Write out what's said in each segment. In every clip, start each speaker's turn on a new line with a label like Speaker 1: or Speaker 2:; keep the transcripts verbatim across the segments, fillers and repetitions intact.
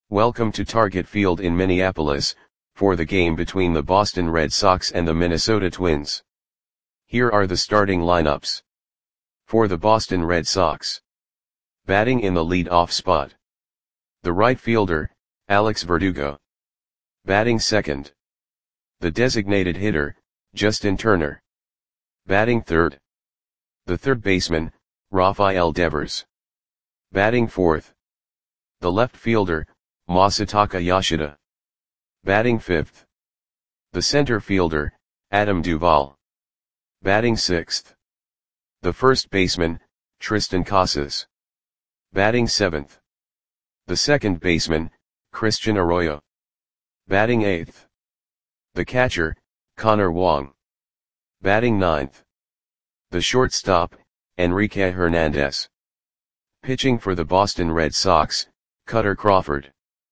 Speaker 1: Welcome to Target Field in Minneapolis, for the game between the Boston Red Sox and the Minnesota Twins. Here are the starting lineups. For the Boston Red Sox. Batting in the lead-off spot. The right fielder, Alex Verdugo. Batting second. The designated hitter, Justin Turner. Batting third. The third baseman, Rafael Devers. Batting fourth. The left fielder, Masataka Yoshida. Batting fifth. The center fielder, Adam Duvall. Batting sixth. The first baseman, Triston Casas. Batting seventh. The second baseman, Christian Arroyo. Batting eighth. The catcher, Connor Wong. Batting ninth. The shortstop, Enrique Hernandez. Pitching for the Boston Red Sox, Kutter Crawford.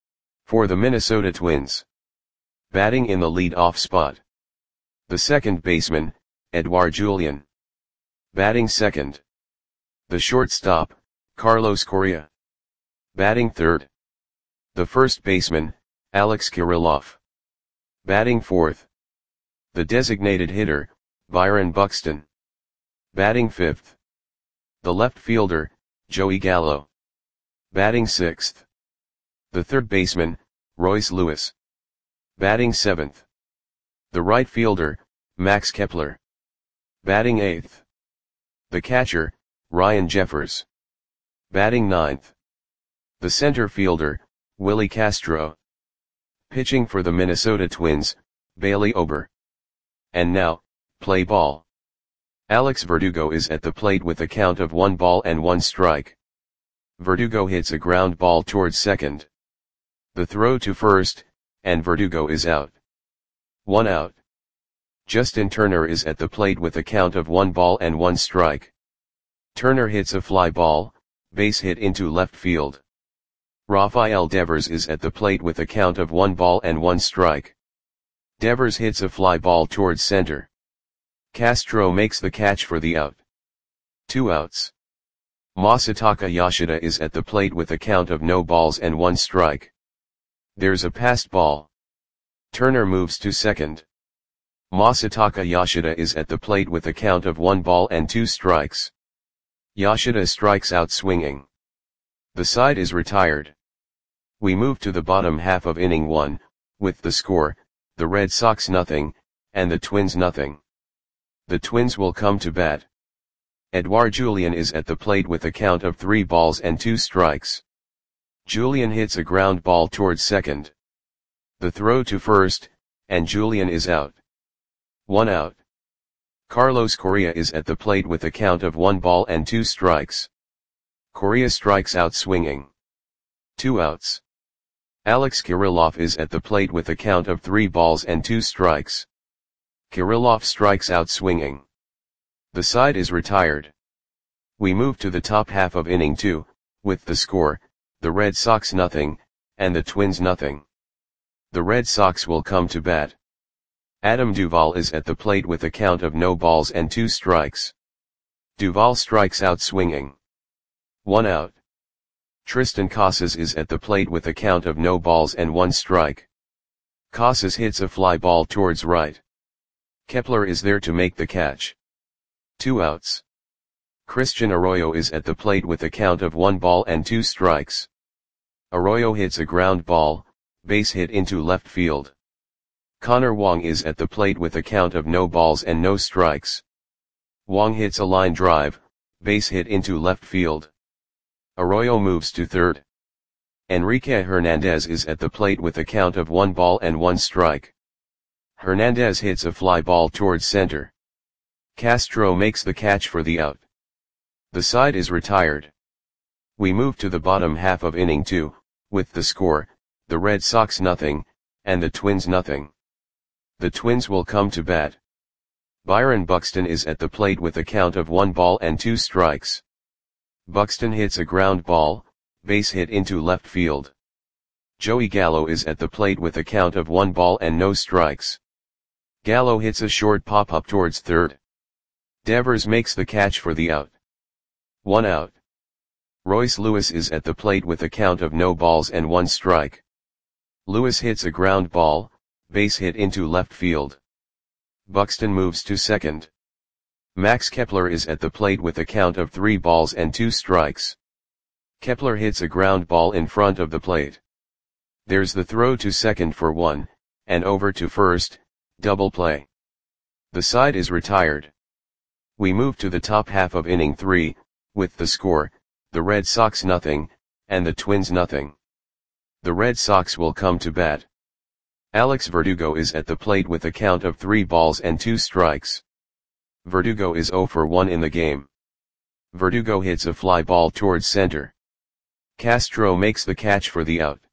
Speaker 1: For the Minnesota Twins. Batting in the lead-off spot. The second baseman, Edouard Julien. Batting second. The shortstop, Carlos Correa. Batting third. The first baseman, Alex Kirilloff. Batting fourth. The designated hitter, Byron Buxton. Batting fifth. The left fielder, Joey Gallo. Batting sixth. The third baseman, Royce Lewis. Batting seventh. The right fielder, Max Kepler. Batting eighth. The catcher, Ryan Jeffers. Batting ninth. The center fielder, Willie Castro. Pitching for the Minnesota Twins, Bailey Ober. And now, play ball. Alex Verdugo is at the plate with a count of one ball and one strike. Verdugo hits a ground ball towards second. The throw to first, and Verdugo is out. One out. Justin Turner is at the plate with a count of one ball and one strike. Turner hits a fly ball, base hit into left field. Rafael Devers is at the plate with a count of one ball and one strike. Devers hits a fly ball towards center. Castro makes the catch for the out. Two outs. Masataka Yoshida is at the plate with a count of no balls and one strike. There's a passed ball. Turner moves to second. Masataka Yoshida is at the plate with a count of one ball and two strikes. Yoshida strikes out swinging. The side is retired. We move to the bottom half of inning one, with the score, the Red Sox nothing, and the Twins nothing. The Twins will come to bat. Edouard Julien is at the plate with a count of three balls and two strikes. Julien hits a ground ball towards second. The throw to first, and Julien is out. One out. Carlos Correa is at the plate with a count of one ball and two strikes. Correa strikes out swinging. Two outs. Alex Kirilloff is at the plate with a count of three balls and two strikes. Kirilloff strikes out swinging. The side is retired. We move to the top half of inning two, with the score, the Red Sox nothing, and the Twins nothing. The Red Sox will come to bat. Adam Duvall is at the plate with a count of no balls and two strikes. Duvall strikes out swinging. One out. Triston Casas is at the plate with a count of no balls and one strike. Casas hits a fly ball towards right. Kepler is there to make the catch. Two outs. Christian Arroyo is at the plate with a count of one ball and two strikes. Arroyo hits a ground ball, base hit into left field. Connor Wong is at the plate with a count of no balls and no strikes. Wong hits a line drive, base hit into left field. Arroyo moves to third. Enrique Hernandez is at the plate with a count of one ball and one strike. Hernandez hits a fly ball towards center. Castro makes the catch for the out. The side is retired. We move to the bottom half of inning two, with the score, the Red Sox nothing, and the Twins nothing. The Twins will come to bat. Byron Buxton is at the plate with a count of one ball and two strikes. Buxton hits a ground ball, base hit into left field. Joey Gallo is at the plate with a count of one ball and no strikes. Gallo hits a short pop-up towards third. Devers makes the catch for the out. One out. Royce Lewis is at the plate with a count of no balls and one strike. Lewis hits a ground ball, base hit into left field. Buxton moves to second. Max Kepler is at the plate with a count of three balls and two strikes. Kepler hits a ground ball in front of the plate. There's the throw to second for one, and over to first, double play. The side is retired. We move to the top half of inning three, with the score, the Red Sox nothing, and the Twins nothing. The Red Sox will come to bat. Alex Verdugo is at the plate with a count of three balls and two strikes. Verdugo is zero for one in the game. Verdugo hits a fly ball towards center. Castro makes the catch for the out.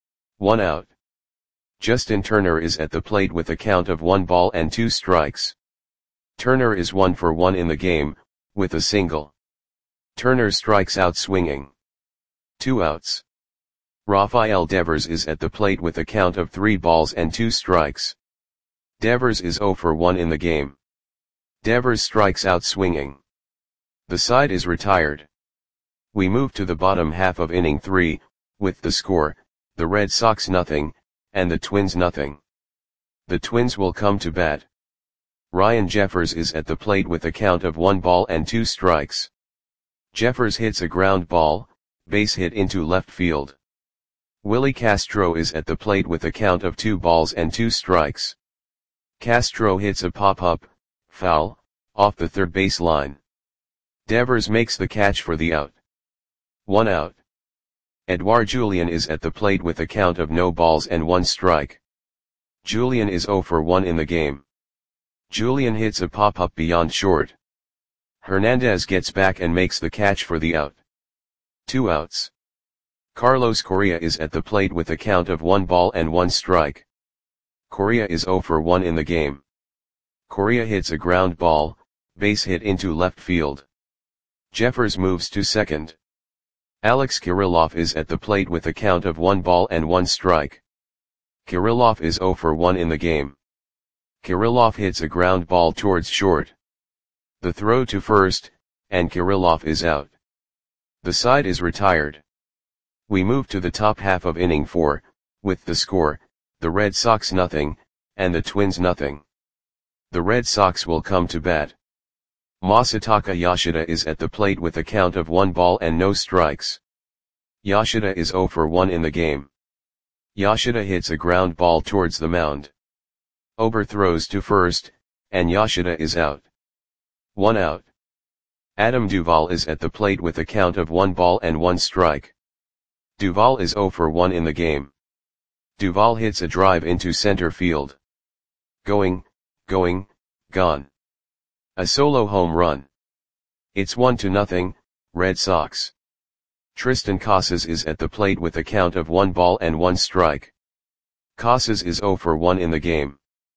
Speaker 1: One out. Justin Turner is at the plate with a count of one ball and two strikes. Turner is one for one in the game, with a single. Turner strikes out swinging. Two outs. Rafael Devers is at the plate with a count of three balls and two strikes. Devers is zero for one in the game. Devers strikes out swinging. The side is retired. We move to the bottom half of inning three, with the score, the Red Sox nothing, and the Twins nothing. The Twins will come to bat. Ryan Jeffers is at the plate with a count of one ball and two strikes. Jeffers hits a ground ball, base hit into left field. Willie Castro is at the plate with a count of two balls and two strikes. Castro hits a pop-up, foul, off the third base line. Devers makes the catch for the out. One out. Edouard Julien is at the plate with a count of no balls and one strike. Julien is zero for one in the game. Julien hits a pop-up beyond short. Hernandez gets back and makes the catch for the out. Two outs. Carlos Correa is at the plate with a count of one ball and one strike. Correa is zero for one in the game. Correa hits a ground ball, base hit into left field. Jeffers moves to second. Alex Kirilloff is at the plate with a count of one ball and one strike. Kirilloff is zero for one in the game. Kirilloff hits a ground ball towards short. The throw to first, and Kirilloff is out. The side is retired. We move to the top half of inning four, with the score, the Red Sox nothing, and the Twins nothing. The Red Sox will come to bat. Masataka Yoshida is at the plate with a count of one ball and no strikes. Yoshida is zero for one in the game. Yoshida hits a ground ball towards the mound. Ober throws to first, and Yoshida is out. One out. Adam Duvall is at the plate with a count of one ball and one strike. Duvall is zero for one in the game. Duvall hits a drive into center field. Going, going, gone. A solo home run. It's one to nothing, Red Sox. Tristan Casas is at the plate with a count of one ball and one strike. Casas is zero for one in the game.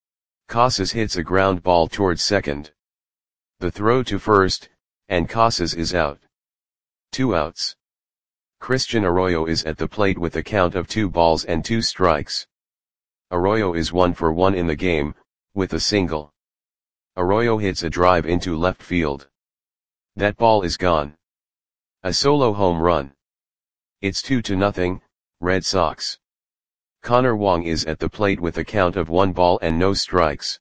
Speaker 1: Casas hits a ground ball towards second. The throw to first, and Casas is out. Two outs. Christian Arroyo is at the plate with a count of two balls and two strikes. Arroyo is one for one in the game, with a single. Arroyo hits a drive into left field. That ball is gone. A solo home run. It's two to nothing, Red Sox. Connor Wong is at the plate with a count of one ball and no strikes.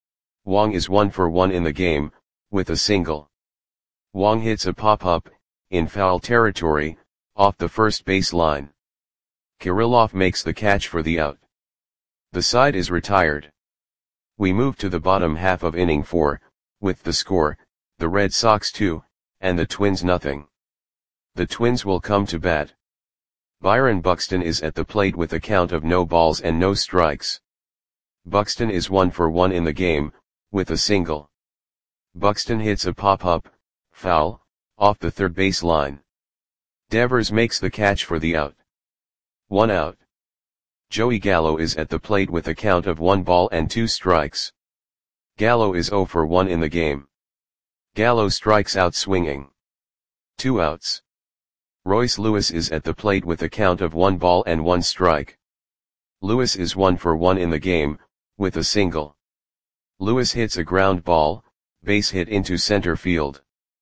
Speaker 1: Wong is one for one in the game, with a single. Wong hits a pop-up, in foul territory, off the first base line. Kirilloff makes the catch for the out. The side is retired. We move to the bottom half of inning four, with the score, the Red Sox two, and the Twins nothing. The Twins will come to bat. Byron Buxton is at the plate with a count of no balls and no strikes. Buxton is one for one in the game, with a single. Buxton hits a pop-up, foul, off the third base line. Devers makes the catch for the out. One out. Joey Gallo is at the plate with a count of one ball and two strikes. Gallo is zero for one in the game. Gallo strikes out swinging. Two outs. Royce Lewis is at the plate with a count of one ball and one strike. Lewis is one for one in the game, with a single. Lewis hits a ground ball, base hit into center field.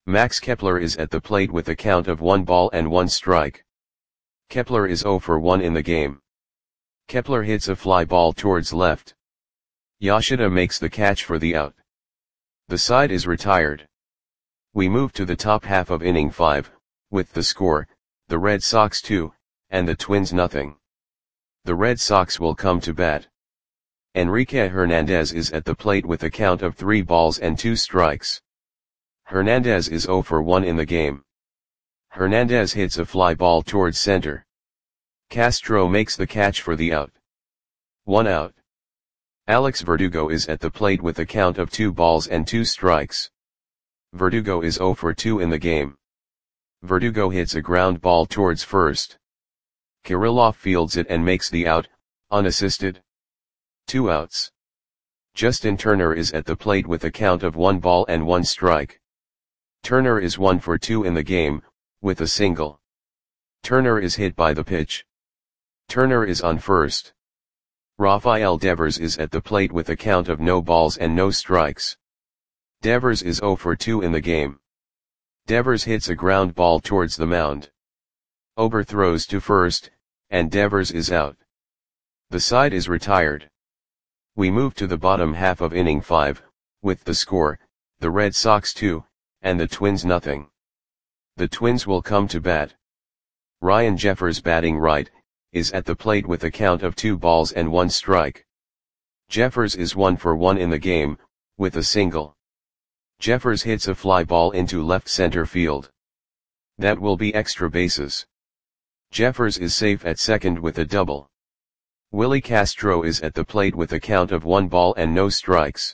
Speaker 1: Max Kepler is at the plate with a count of one ball and one strike. Kepler is zero for one in the game. Kepler hits a fly ball towards left. Yoshida makes the catch for the out. The side is retired. We move to the top half of inning five, with the score, the Red Sox two, and the Twins nothing. The Red Sox will come to bat. Enrique Hernandez is at the plate with a count of three balls and two strikes. Hernandez is zero for one in the game. Hernandez hits a fly ball towards center. Castro makes the catch for the out. One out. Alex Verdugo is at the plate with a count of two balls and two strikes. Verdugo is zero for two in the game. Verdugo hits a ground ball towards first. Kirilloff fields it and makes the out, unassisted. Two outs. Justin Turner is at the plate with a count of one ball and one strike. Turner is one for two in the game, with a single. Turner is hit by the pitch. Turner is on first. Rafael Devers is at the plate with a count of no balls and no strikes. Devers is zero for two in the game. Devers hits a ground ball towards the mound. Ober throws to first, and Devers is out. The side is retired. We move to the bottom half of inning five, with the score, the Red Sox two, and the Twins nothing. The Twins will come to bat. Ryan Jeffers batting right, is at the plate with a count of two balls and one strike. Jeffers is one for one in the game, with a single. Jeffers hits a fly ball into left center field. That will be extra bases. Jeffers is safe at second with a double. Willie Castro is at the plate with a count of one ball and no strikes.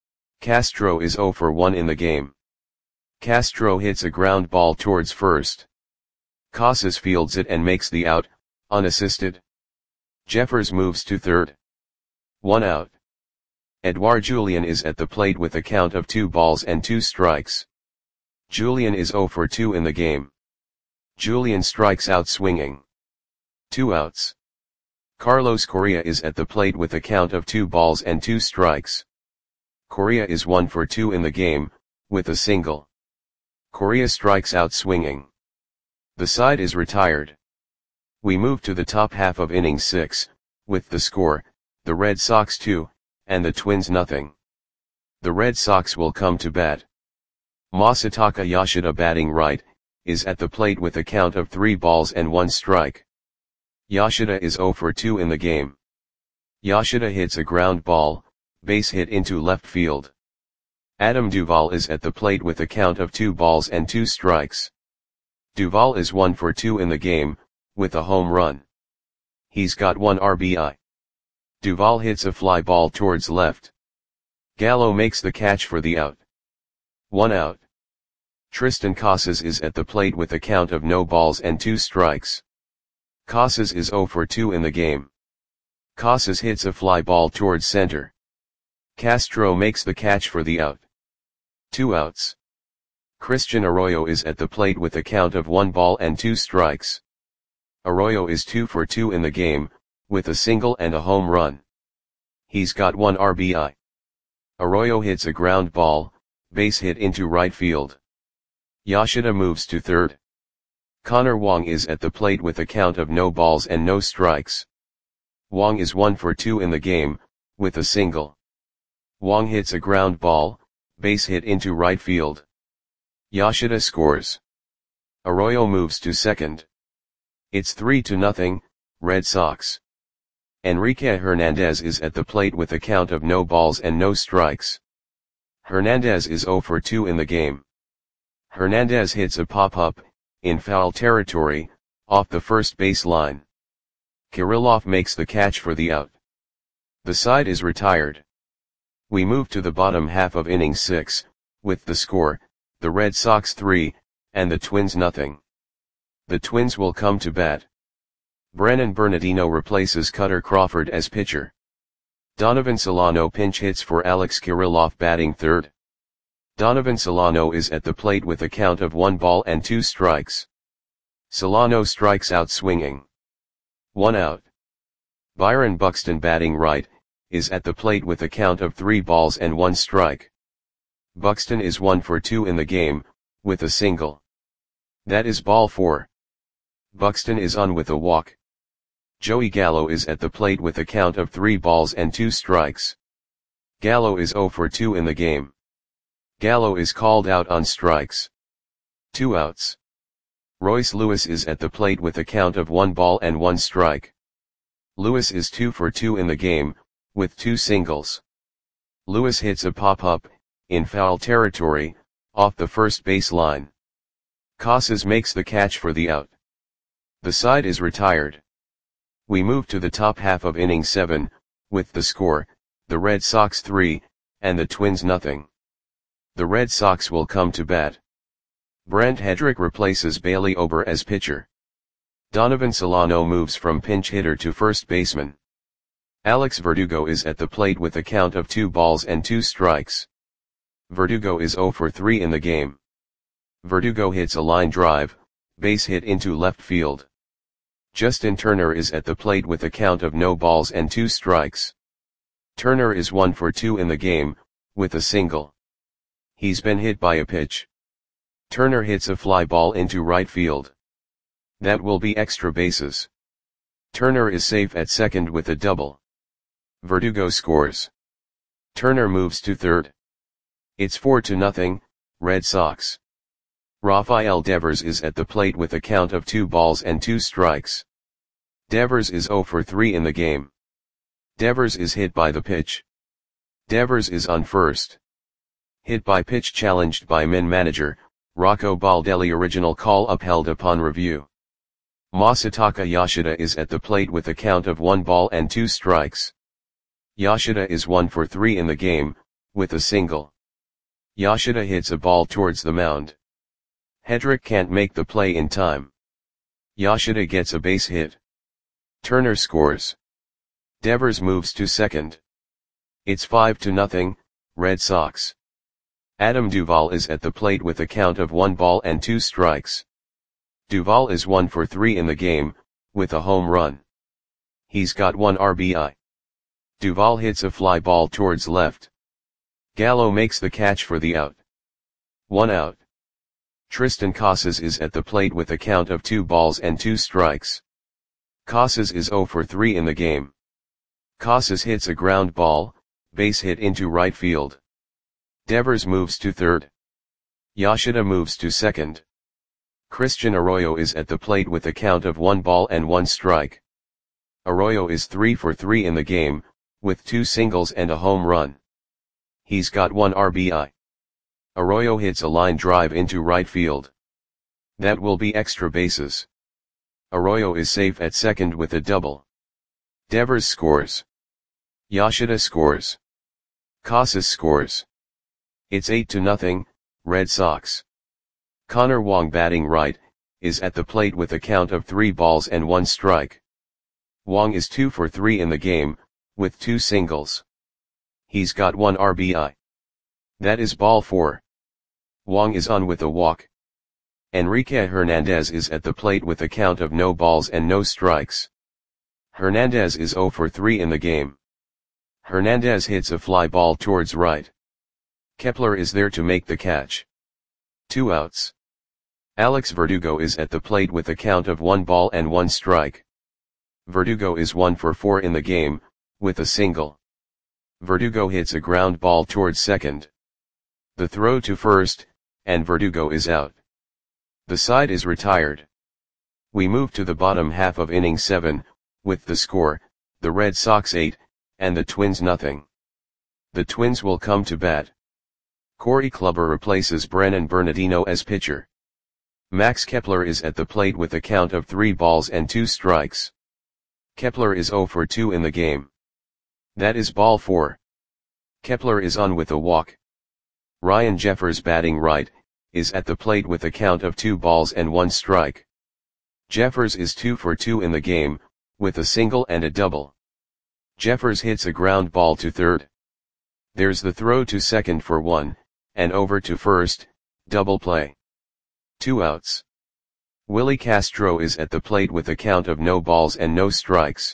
Speaker 1: Castro is zero for one in the game. Castro hits a ground ball towards first. Casas fields it and makes the out, unassisted. Jeffers moves to third. One out. Edouard Julien is at the plate with a count of two balls and two strikes. Julien is zero for two in the game. Julien strikes out swinging. Two outs. Carlos Correa is at the plate with a count of two balls and two strikes. Correa is one for two in the game, with a single. Correa strikes out swinging. The side is retired. We move to the top half of inning six, with the score, the Red Sox two, and the Twins nothing. The Red Sox will come to bat. Masataka Yoshida batting right, is at the plate with a count of three balls and one strike. Yoshida is zero for two in the game. Yoshida hits a ground ball, base hit into left field. Adam Duvall is at the plate with a count of two balls and two strikes. Duvall is one for two in the game, with a home run. He's got one R B I. Duvall hits a fly ball towards left. Gallo makes the catch for the out. One out. Tristan Casas is at the plate with a count of no balls and two strikes. Casas is zero for two in the game. Casas hits a fly ball towards center. Castro makes the catch for the out. Two outs. Christian Arroyo is at the plate with a count of one ball and two strikes. Arroyo is two for two in the game, with a single and a home run. He's got one R B I. Arroyo hits a ground ball, base hit into right field. Yoshida moves to third. Connor Wong is at the plate with a count of no balls and no strikes. Wong is one for two in the game, with a single. Wong hits a ground ball, base hit into right field. Yoshida scores. Arroyo moves to second. It's three to nothing, Red Sox. Enrique Hernandez is at the plate with a count of no balls and no strikes. Hernandez is zero for two in the game. Hernandez hits a pop-up, in foul territory, off the first base line. Kirilloff makes the catch for the out. The side is retired. We move to the bottom half of inning six, with the score, the Red Sox three, and the Twins nothing. The Twins will come to bat. Brennan Bernardino replaces Cutter Crawford as pitcher. Donovan Solano pinch hits for Alex Kirilloff batting third. Donovan Solano is at the plate with a count of one ball and two strikes. Solano strikes out swinging. One out. Byron Buxton batting right, is at the plate with a count of three balls and one strike. Buxton is one for two in the game, with a single. That is ball four. Buxton is on with a walk. Joey Gallo is at the plate with a count of three balls and two strikes. Gallo is zero for two in the game. Gallo is called out on strikes. Two outs. Royce Lewis is at the plate with a count of one ball and one strike. Lewis is two for two in the game, with two singles. Lewis hits a pop-up, in foul territory, off the first base line. Casas makes the catch for the out. The side is retired. We move to the top half of inning seven, with the score, the Red Sox three, and the Twins nothing. The Red Sox will come to bat. Brent Hedrick replaces Bailey Ober as pitcher. Donovan Solano moves from pinch hitter to first baseman. Alex Verdugo is at the plate with a count of two balls and two strikes. Verdugo is zero for three in the game. Verdugo hits a line drive, base hit into left field. Justin Turner is at the plate with a count of no balls and two strikes. Turner is one for two in the game, with a single. He's been hit by a pitch. Turner hits a fly ball into right field. That will be extra bases. Turner is safe at second with a double. Verdugo scores. Turner moves to third. It's four to nothing, Red Sox. Rafael Devers is at the plate with a count of two balls and two strikes. Devers is zero for three in the game. Devers is hit by the pitch. Devers is on first. Hit by pitch challenged by Min manager, Rocco Baldelli. Original call upheld upon review. Masataka Yoshida is at the plate with a count of one ball and two strikes. Yoshida is one for three in the game, with a single. Yoshida hits a ball towards the mound. Hedrick can't make the play in time. Yoshida gets a base hit. Turner scores. Devers moves to second. It's five to nothing, Red Sox. Adam Duvall is at the plate with a count of one ball and two strikes. Duvall is one for three in the game, with a home run. He's got one R B I. Duvall hits a fly ball towards left. Gallo makes the catch for the out. One out. Tristan Casas is at the plate with a count of two balls and two strikes. Casas is zero for three in the game. Casas hits a ground ball, base hit into right field. Devers moves to third. Yoshida moves to second. Christian Arroyo is at the plate with a count of one ball and one strike. Arroyo is three for three in the game, with two singles and a home run. He's got one R B I. Arroyo hits a line drive into right field. That will be extra bases. Arroyo is safe at second with a double. Devers scores. Yoshida scores. Casas scores. It's eight to nothing, Red Sox. Connor Wong, batting right, is at the plate with a count of three balls and one strike. Wong is two for three in the game, with two singles. He's got one R B I. That is ball four. Wong is on with a walk. Enrique Hernandez is at the plate with a count of no balls and no strikes. Hernandez is zero for three in the game. Hernandez hits a fly ball towards right. Kepler is there to make the catch. Two outs. Alex Verdugo is at the plate with a count of one ball and one strike. Verdugo is one for four in the game, with a single. Verdugo hits a ground ball towards second. The throw to first, and Verdugo is out. The side is retired. We move to the bottom half of inning seven, with the score, the Red Sox eight, and the Twins nothing. The Twins will come to bat. Corey Kluber replaces Brennan Bernardino as pitcher. Max Kepler is at the plate with a count of three balls and two strikes. Kepler is zero for two in the game. That is ball four. Kepler is on with a walk. Ryan Jeffers, batting right, is at the plate with a count of two balls and one strike. Jeffers is two for two in the game, with a single and a double. Jeffers hits a ground ball to third. There's the throw to second for one, and over to first, double play. Two outs. Willie Castro is at the plate with a count of no balls and no strikes.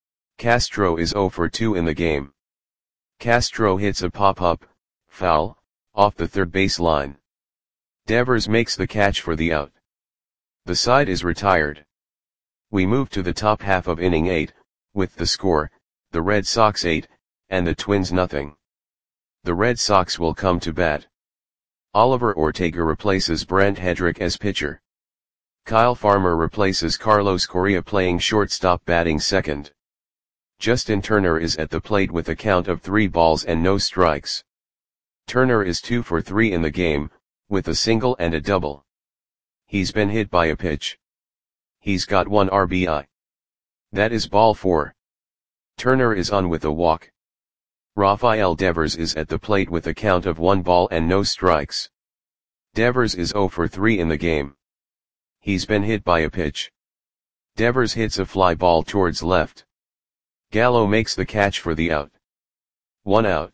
Speaker 1: Castro is zero for two in the game. Castro hits a pop-up, foul, off the third base line. Devers makes the catch for the out. The side is retired. We move to the top half of inning eight, with the score, the Red Sox eight, and the Twins nothing. The Red Sox will come to bat. Oliver Ortega replaces Brent Hedrick as pitcher. Kyle Farmer replaces Carlos Correa playing shortstop batting second. Justin Turner is at the plate with a count of three balls and no strikes. Turner is two for three in the game, with a single and a double. He's been hit by a pitch. He's got one R B I. That is ball four. Turner is on with a walk. Rafael Devers is at the plate with a count of one ball and no strikes. Devers is zero for three in the game. He's been hit by a pitch. Devers hits a fly ball towards left. Gallo makes the catch for the out. One out.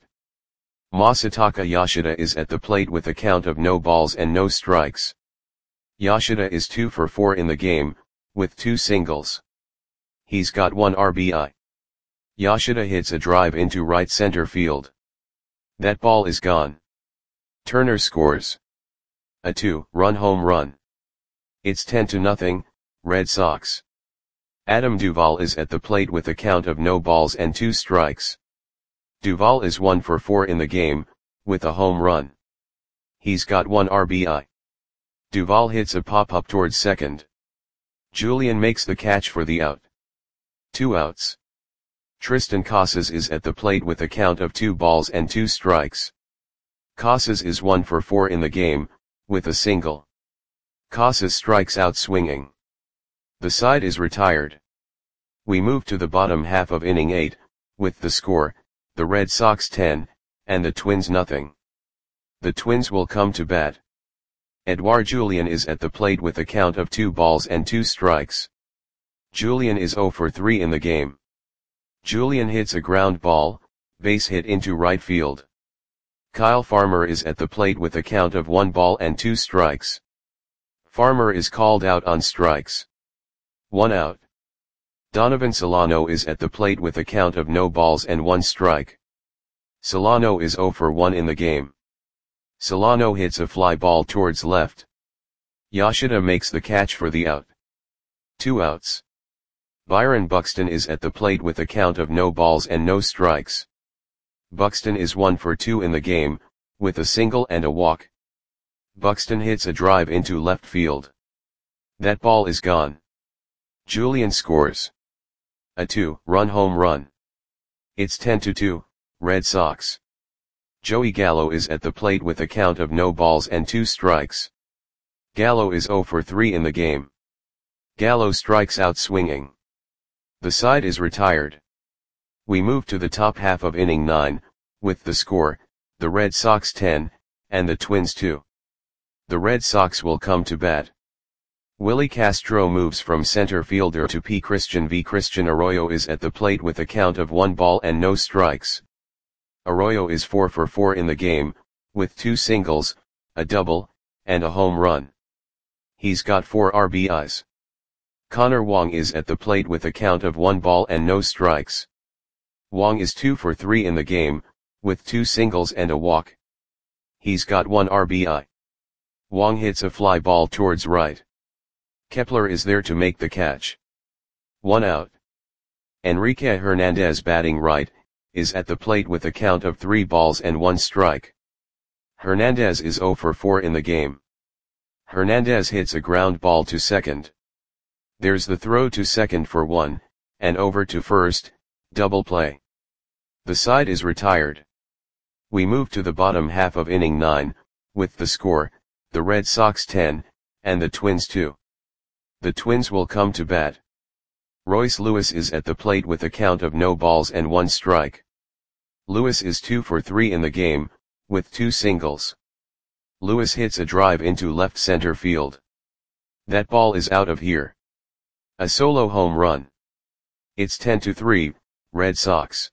Speaker 1: Masataka Yoshida is at the plate with a count of no balls and no strikes. Yoshida is two for four in the game, with two singles. He's got one R B I. Yoshida hits a drive into right center field. That ball is gone. Turner scores a two-run home run. It's ten to nothing, Red Sox. Adam Duvall is at the plate with a count of no balls and two strikes. Duvall is one for four in the game, with a home run. He's got one R B I. Duvall hits a pop-up towards second. Julian makes the catch for the out. Two outs. Tristan Casas is at the plate with a count of two balls and two strikes. Casas is one for four in the game, with a single. Casas strikes out swinging. The side is retired. We move to the bottom half of inning eight, with the score, the Red Sox ten, and the Twins nothing. The Twins will come to bat. Edouard Julien is at the plate with a count of two balls and two strikes. Julien is zero for three in the game. Julien hits a ground ball, base hit into right field. Kyle Farmer is at the plate with a count of one ball and two strikes. Farmer is called out on strikes. One out. Donovan Solano is at the plate with a count of no balls and one strike. Solano is zero for one in the game. Solano hits a fly ball towards left. Yoshida makes the catch for the out. Two outs. Byron Buxton is at the plate with a count of no balls and no strikes. Buxton is one for two in the game, with a single and a walk. Buxton hits a drive into left field. That ball is gone. Julien scores a two-run home run. It's ten to two, Red Sox. Joey Gallo is at the plate with a count of no balls and two strikes. Gallo is zero for three in the game. Gallo strikes out swinging. The side is retired. We move to the top half of inning nine, with the score, the Red Sox ten, and the Twins two. The Red Sox will come to bat. Willie Castro moves from center fielder to P. Christian V. Christian Arroyo is at the plate with a count of one ball and no strikes. Arroyo is four for four in the game, with two singles, a double, and a home run. He's got four R B Is. Connor Wong is at the plate with a count of one ball and no strikes. Wong is two for three in the game, with two singles and a walk. He's got one R B I. Wong hits a fly ball towards right. Kepler is there to make the catch. One out. Enrique Hernandez batting right, is at the plate with a count of three balls and one strike. Hernandez is zero for four in the game. Hernandez hits a ground ball to second. There's the throw to second for one, and over to first, double play. The side is retired. We move to the bottom half of inning nine, with the score, the Red Sox ten, and the Twins two. The Twins will come to bat. Royce Lewis is at the plate with a count of no balls and one strike. Lewis is two for three in the game, with two singles. Lewis hits a drive into left center field. That ball is out of here. A solo home run. It's ten to three, Red Sox.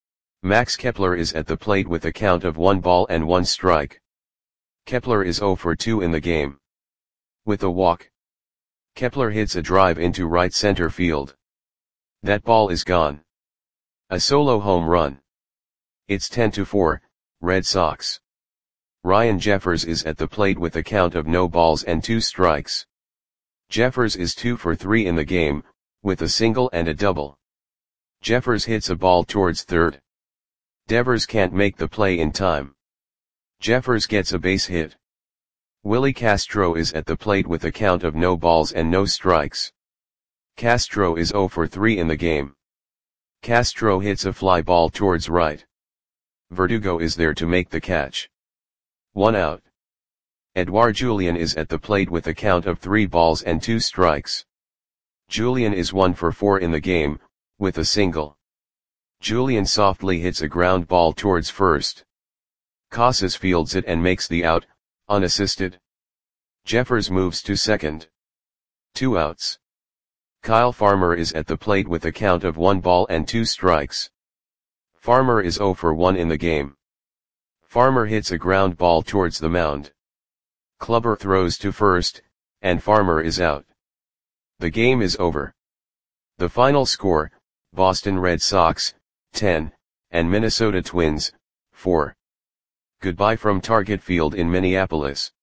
Speaker 1: Max Kepler is at the plate with a count of one ball and one strike. Kepler is zero for two in the game. With a walk. Kepler hits a drive into right center field. That ball is gone. A solo home run. It's ten to four, Red Sox. Ryan Jeffers is at the plate with a count of no balls and two strikes. Jeffers is two for three in the game, with a single and a double. Jeffers hits a ball towards third. Devers can't make the play in time. Jeffers gets a base hit. Willie Castro is at the plate with a count of no balls and no strikes. Castro is zero for three in the game. Castro hits a fly ball towards right. Verdugo is there to make the catch. One out. Edouard Julien is at the plate with a count of three balls and two strikes. Julien is one for four in the game, with a single. Julien softly hits a ground ball towards first. Casas fields it and makes the out, unassisted. Jeffers moves to second. Two outs. Kyle Farmer is at the plate with a count of one ball and two strikes. Farmer is zero for one in the game. Farmer hits a ground ball towards the mound. Clubber throws to first, and Farmer is out. The game is over. The final score, Boston Red Sox, ten, and Minnesota Twins, four. Goodbye from Target Field in Minneapolis.